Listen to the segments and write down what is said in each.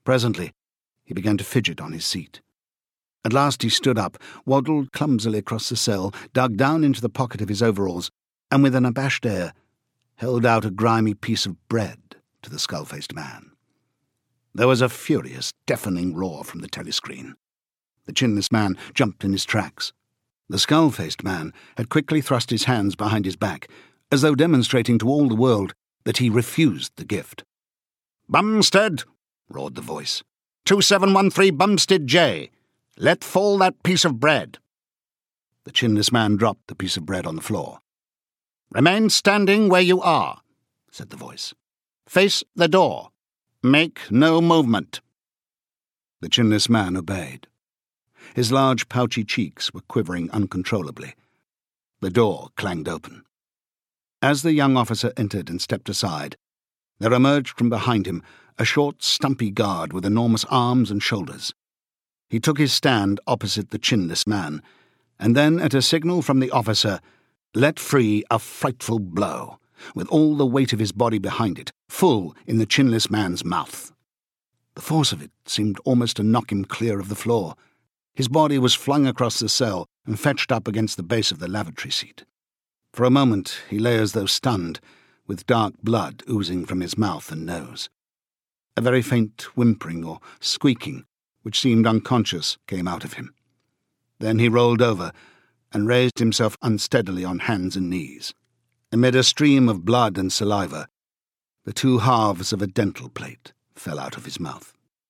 Presently, he began to fidget on his seat. At last he stood up, waddled clumsily across the cell, dug down into the pocket of his overalls, and with an abashed air, held out a grimy piece of bread to the skull-faced man. There was a furious, deafening roar from the telescreen. The chinless man jumped in his tracks. The skull-faced man had quickly thrust his hands behind his back, as though demonstrating to all the world that he refused the gift. "Bumstead!" roared the voice. 2713 Bumstead J. Let fall that piece of bread." The chinless man dropped the piece of bread on the floor. "Remain standing where you are," said the voice. "Face the door. Make no movement." The chinless man obeyed. His large, pouchy cheeks were quivering uncontrollably. The door clanged open. As the young officer entered and stepped aside, there emerged from behind him a short, stumpy guard with enormous arms and shoulders. He took his stand opposite the chinless man, and then, at a signal from the officer, let free a frightful blow, with all the weight of his body behind it, full in the chinless man's mouth. The force of it seemed almost to knock him clear of the floor. His body was flung across the cell and fetched up against the base of the lavatory seat. For a moment he lay as though stunned, with dark blood oozing from his mouth and nose. A very faint whimpering or squeaking, which seemed unconscious, came out of him. Then he rolled over and raised himself unsteadily on hands and knees. Amid a stream of blood and saliva, the two halves of a dental plate fell out of his mouth.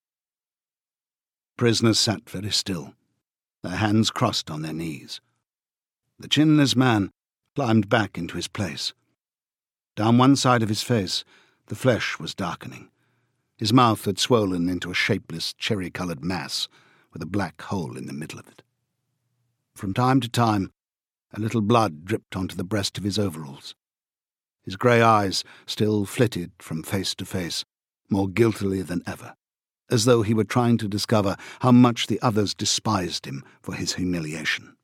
Prisoners sat very still, their hands crossed on their knees. The chinless man climbed back into his place. Down one side of his face, the flesh was darkening. His mouth had swollen into a shapeless, cherry-coloured mass with a black hole in the middle of it. From time to time, a little blood dripped onto the breast of his overalls. His grey eyes still flitted from face to face, more guiltily than ever, as though he were trying to discover how much the others despised him for his humiliation.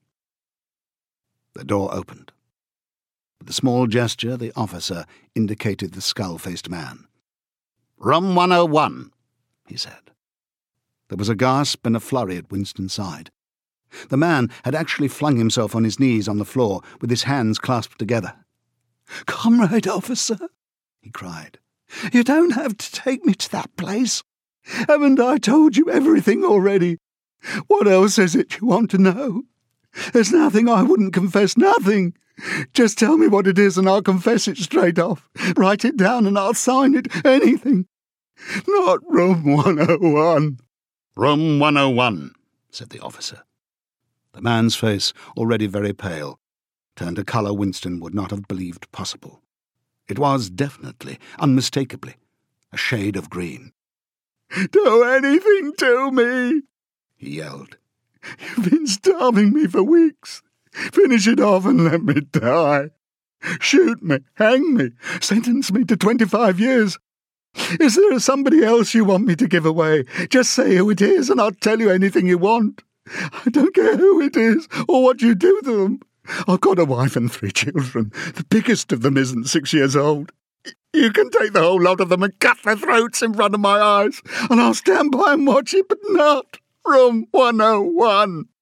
The door opened. With a small gesture, the officer indicated the skull-faced man. "Room 101, he said. There was a gasp and a flurry at Winston's side. The man had actually flung himself on his knees on the floor with his hands clasped together. "Comrade officer," he cried, "you don't have to take me to that place. Haven't I told you everything already? What else is it you want to know? There's nothing I wouldn't confess, nothing. Just tell me what it is and I'll confess it straight off. Write it down and I'll sign it, anything. Not room 101. "Room 101, said the officer. The man's face, already very pale, turned a colour Winston would not have believed possible. It was definitely, unmistakably, a shade of green. "Do anything to me," he yelled. "You've been starving me for weeks. Finish it off and let me die. Shoot me, hang me, sentence me to 25 years. Is there somebody else you want me to give away? Just say who it is and I'll tell you anything you want. I don't care who it is or what you do to them. I've got a wife and 3 children. The biggest of them isn't 6 years old. You can take the whole lot of them and cut their throats in front of my eyes, and I'll stand by and watch it, but not room 101.